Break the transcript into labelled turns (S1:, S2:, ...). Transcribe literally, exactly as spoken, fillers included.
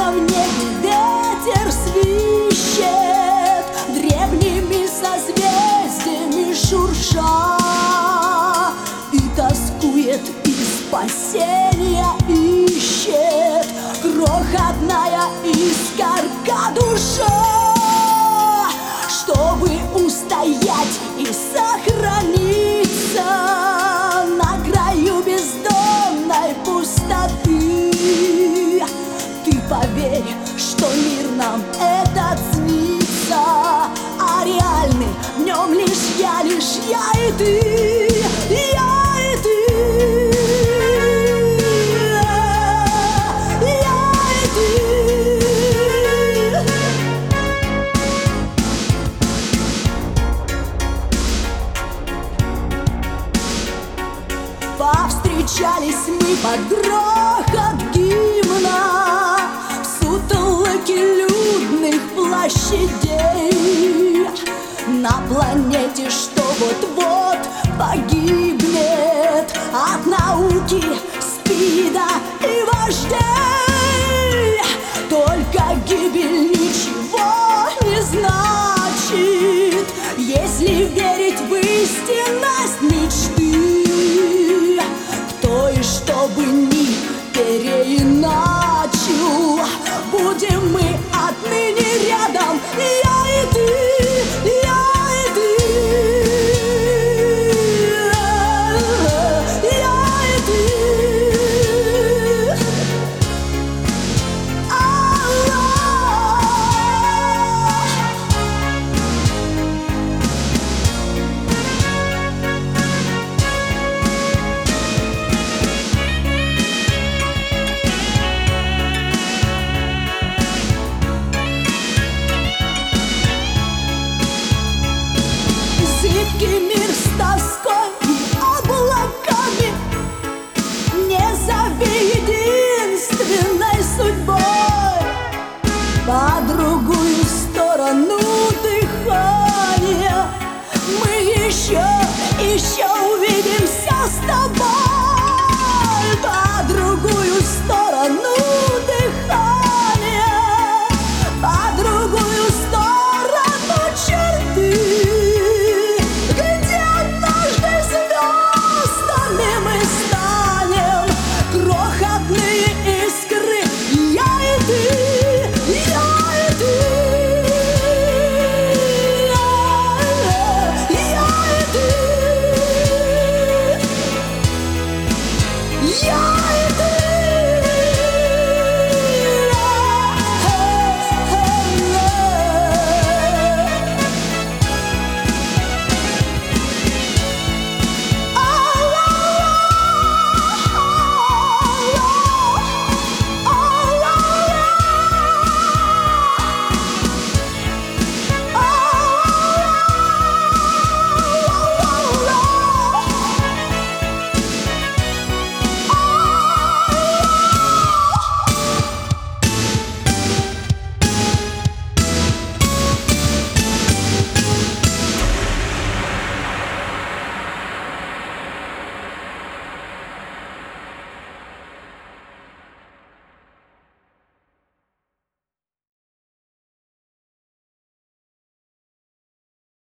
S1: в небе ветер свищет, древними созвездиями шурша, и тоскует, и спасения ищет крохотная искорка душа. Чтобы устоять и сохраниться на краю бездонной пустоты, ты поверь, что мир нам этот снится, а реальный в нем лишь я, лишь я и ты, я и ты. Повстречались мы под грохот гимна в сутолоке людных площадей, на планете, что вот-вот погибнет от науки, спида и вождей. Только гибель ничего не значит, если верить в истинность мечты. И чтобы ни переиначил, будем мы отныне рядом, я и ты, я и ты, я и ты. Зыбкий мир с тоской и облаками, не зови единственной судьбой, по другую сторону дыхания мы еще, еще увидимся с тобой.